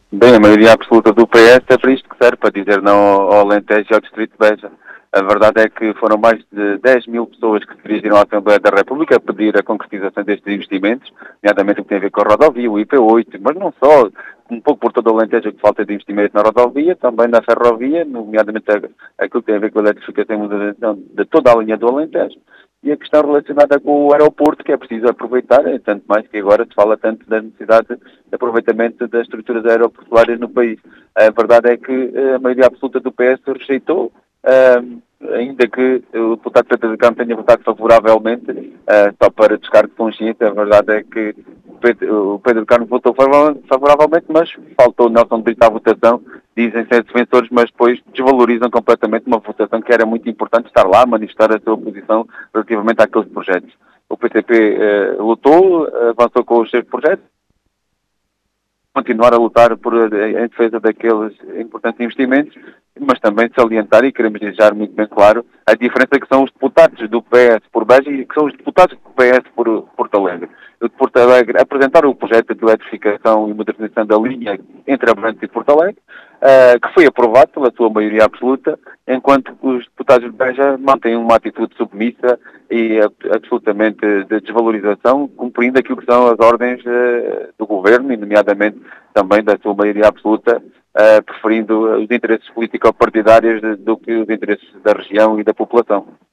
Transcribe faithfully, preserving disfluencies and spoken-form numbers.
Bem, a maioria absoluta do P S é para isto que serve, para dizer não ao ao Alentejo e ao Distrito de Beja. A verdade é que foram mais de dez mil pessoas que se dirigiram à Assembleia da República a pedir a concretização destes investimentos, nomeadamente o que tem a ver com a rodovia, o I P oito, mas não só, um pouco por todo o Alentejo que falta de investimento na rodovia, também na ferrovia, nomeadamente aquilo que tem a ver com a eletrificação e modernização de toda a linha do Alentejo. E a questão relacionada com o aeroporto, que é preciso aproveitar, é tanto mais que agora se fala tanto da necessidade de aproveitamento das estruturas aeroportuárias no país. A verdade é que a maioria absoluta do P S rejeitou, uh, ainda que o deputado Pedro Carmo tenha votado favoravelmente, uh, só para descargo de consciência. A verdade é que o Pedro, o Pedro Carmo votou favoravelmente, mas faltou Nelson Brito à votação. Dizem ser defensores, mas depois desvalorizam completamente uma votação que era muito importante estar lá, manifestar a sua posição relativamente àqueles projetos. O P C P eh, lutou, avançou com os seus projetos, continuar a lutar por, em defesa daqueles importantes investimentos, mas também salientar, e queremos deixar muito bem claro, a diferença que são os deputados do P S por Beja e que são os deputados do P S por Porto Alegre. O de Porto Alegre apresentaram o projeto de eletrificação e modernização da linha entre Abrantes e Porto Alegre, uh, que foi aprovado pela sua maioria absoluta, enquanto os deputados de Beja mantêm uma atitude submissa e absolutamente de desvalorização, cumprindo aquilo que são as ordens uh, do governo, e nomeadamente também da sua maioria absoluta, uh, preferindo os interesses político-partidários do que os interesses da região e da população.